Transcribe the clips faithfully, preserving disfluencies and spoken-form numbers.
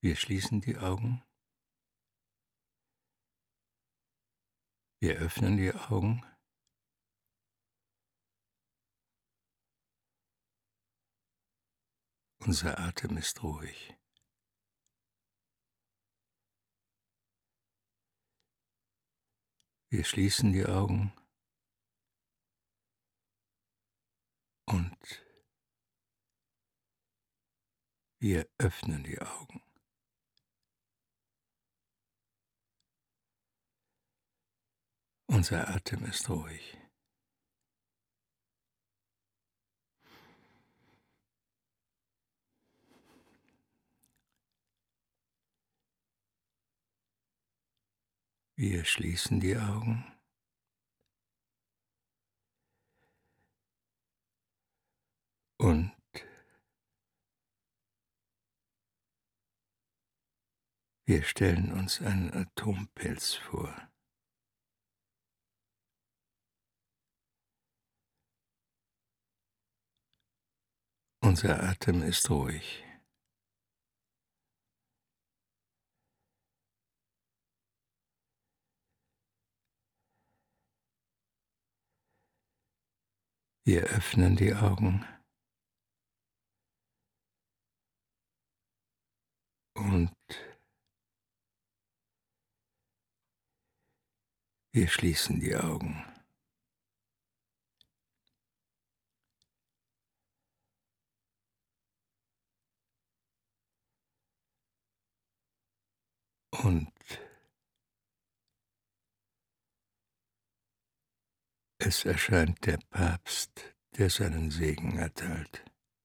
Wir schließen die Augen. Wir öffnen die Augen. Unser Atem ist ruhig. Wir schließen die Augen und wir öffnen die Augen. Unser Atem ist ruhig. Wir schließen die Augen und wir stellen uns einen Atompilz vor. Unser Atem ist ruhig. Wir öffnen die Augen und wir schließen die Augen. Und es erscheint der Papst, der seinen Segen erteilt.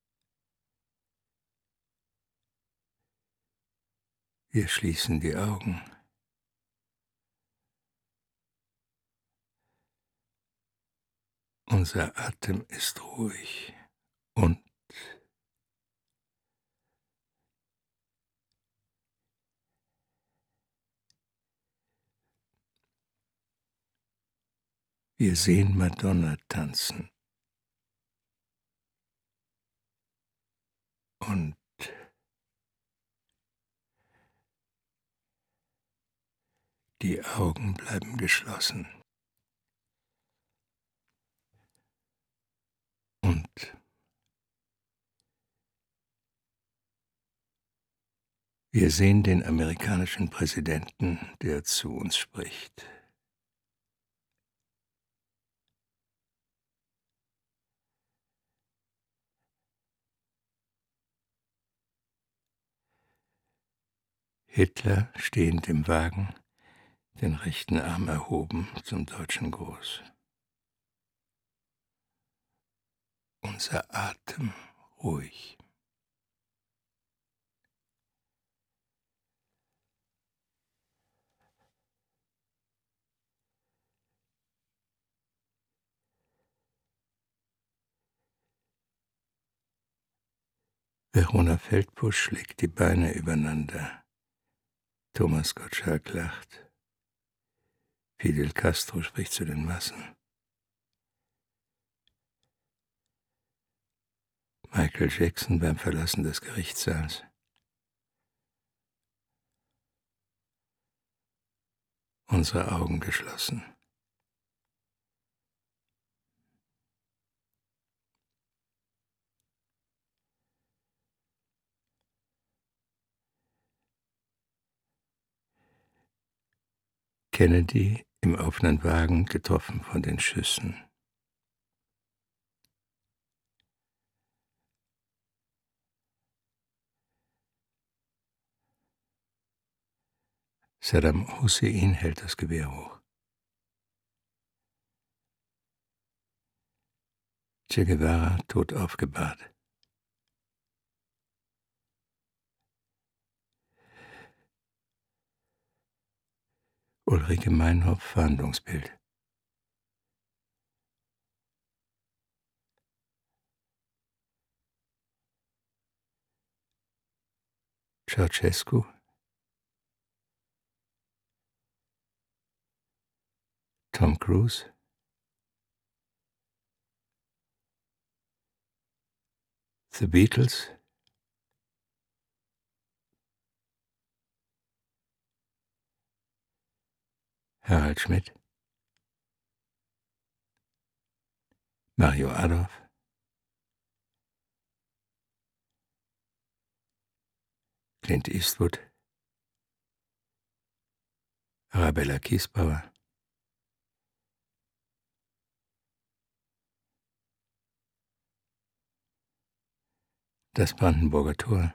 Wir schließen die Augen. Unser Atem ist ruhig und wir sehen Madonna tanzen. Und die Augen bleiben geschlossen. Und wir sehen den amerikanischen Präsidenten, der zu uns spricht. Hitler stehend im Wagen, den rechten Arm erhoben zum deutschen Gruß. Unser Atem ruhig. Verona Feldbusch legt die Beine übereinander. Thomas Gottschalk lacht. Fidel Castro spricht zu den Massen. Michael Jackson beim Verlassen des Gerichtssaals. Unsere Augen geschlossen. Kennedy im offenen Wagen, getroffen von den Schüssen. Saddam Hussein hält das Gewehr hoch. Che Guevara tot aufgebahrt. Ulrike Meinhof, Fahndungsbild. Ceausescu. Tom Cruise. The Beatles. Harald Schmidt, Mario Adorf, Clint Eastwood, Arabella Kiesbauer, das Brandenburger Tor,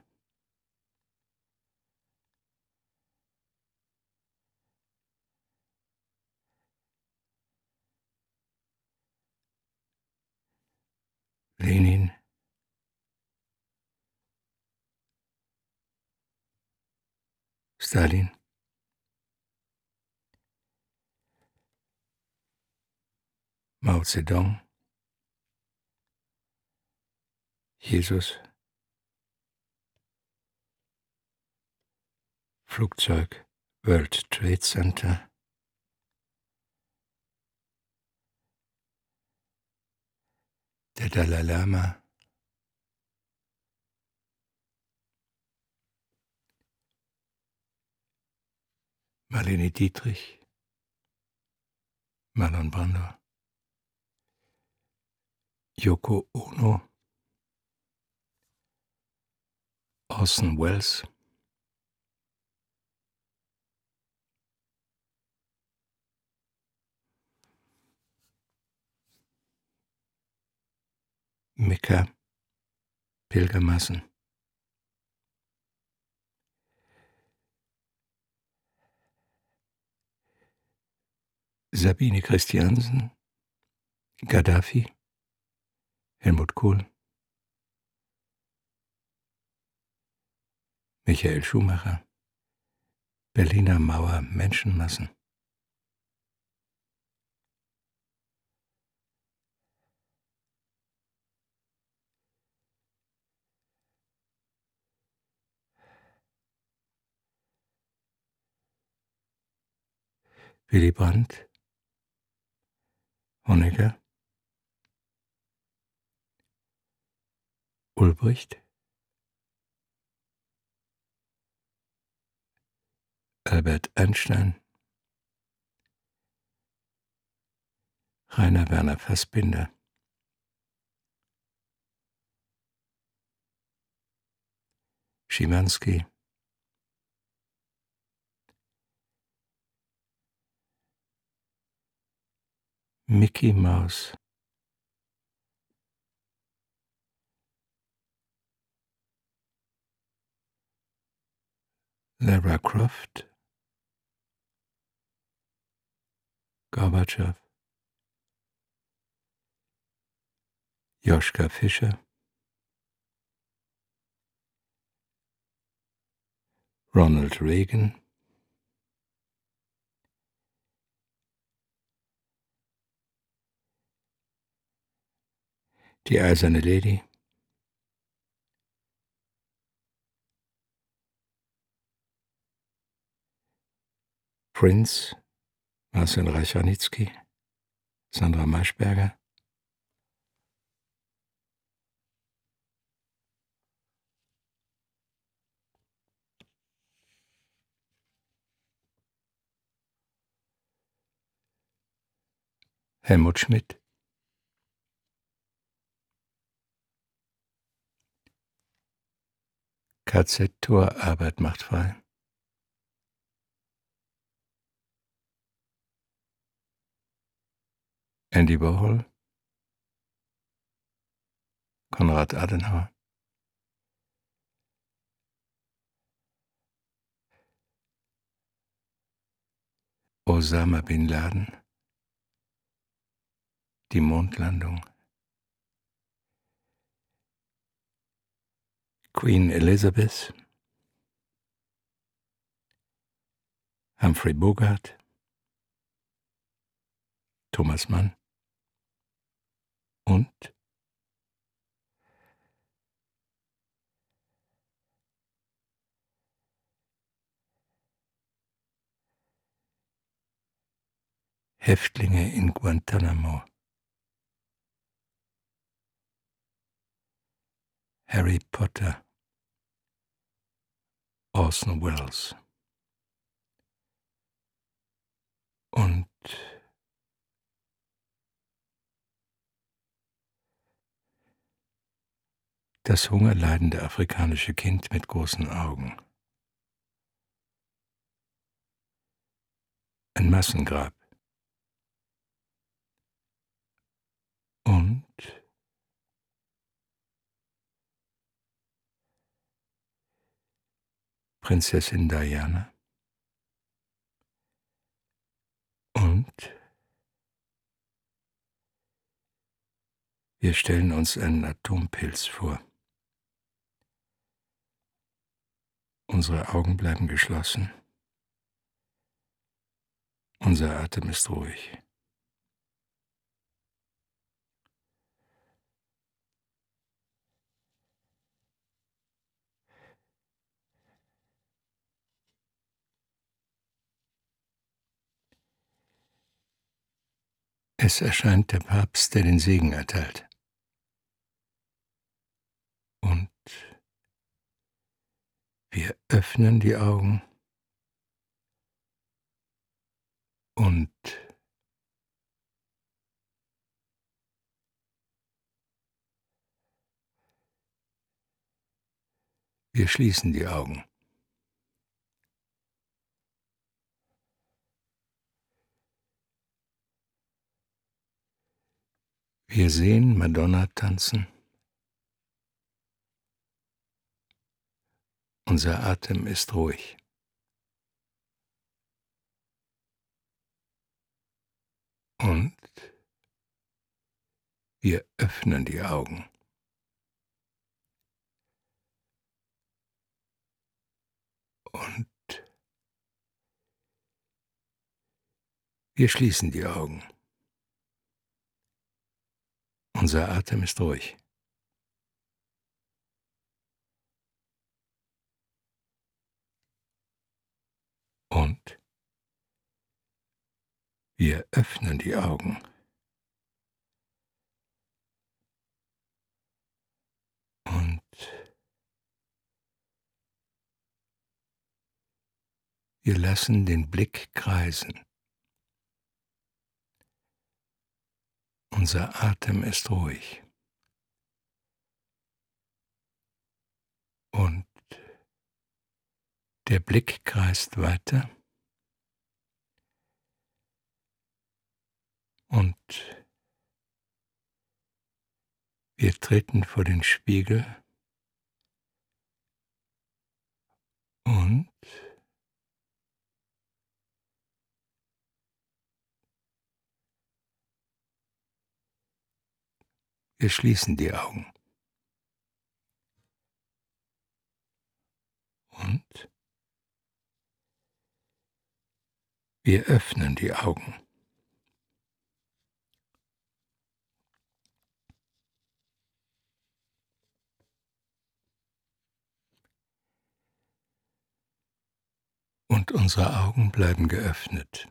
Lenin, Stalin, Mao Zedong, Jesus, Flugzeug, World Trade Center, der Dalai Lama, Marlene Dietrich, Marlon Brando, Yoko Ono, Orson Welles, Mekka, Pilgermassen, Sabine Christiansen, Gaddafi, Helmut Kohl, Michael Schumacher, Berliner Mauer, Menschenmassen, Willy Brandt, Honecker, Ulbricht, Albert Einstein, Rainer Werner Fassbinder, Schimanski, Mickey Mouse, Lara Croft, Gorbatschow, Joschka Fischer, Ronald Reagan, die Eiserne Lady, Prince, Marcel Reich-Ranitzky, Sandra Maischberger, Helmut Schmidt, K Z-Tor Arbeit macht frei, Andy Warhol, Konrad Adenauer, Osama Bin Laden, die Mondlandung, Queen Elizabeth, Humphrey Bogart, Thomas Mann und Häftlinge in Guantanamo, Harry Potter, Orson Welles und Das hungerleidende afrikanische Kind mit großen Augen. Ein Massengrab. Und Prinzessin Diana. Und wir stellen uns einen Atompilz vor. Unsere Augen bleiben geschlossen. Unser Atem ist ruhig. Es erscheint der Papst, der den Segen erteilt. Und wir öffnen die Augen und wir schließen die Augen. Wir sehen Madonna tanzen. Unser Atem ist ruhig. Und wir öffnen die Augen. Und wir schließen die Augen. Unser Atem ist ruhig. Und wir öffnen die Augen. Und wir lassen den Blick kreisen. Unser Atem ist ruhig. Und der Blick kreist weiter. Und wir treten vor den Spiegel. Und wir schließen die Augen. Und wir öffnen die Augen. Und unsere Augen bleiben geöffnet.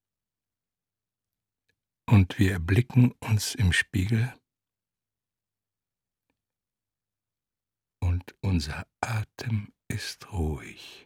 Und wir erblicken uns im Spiegel. Und unser Atem ist ruhig.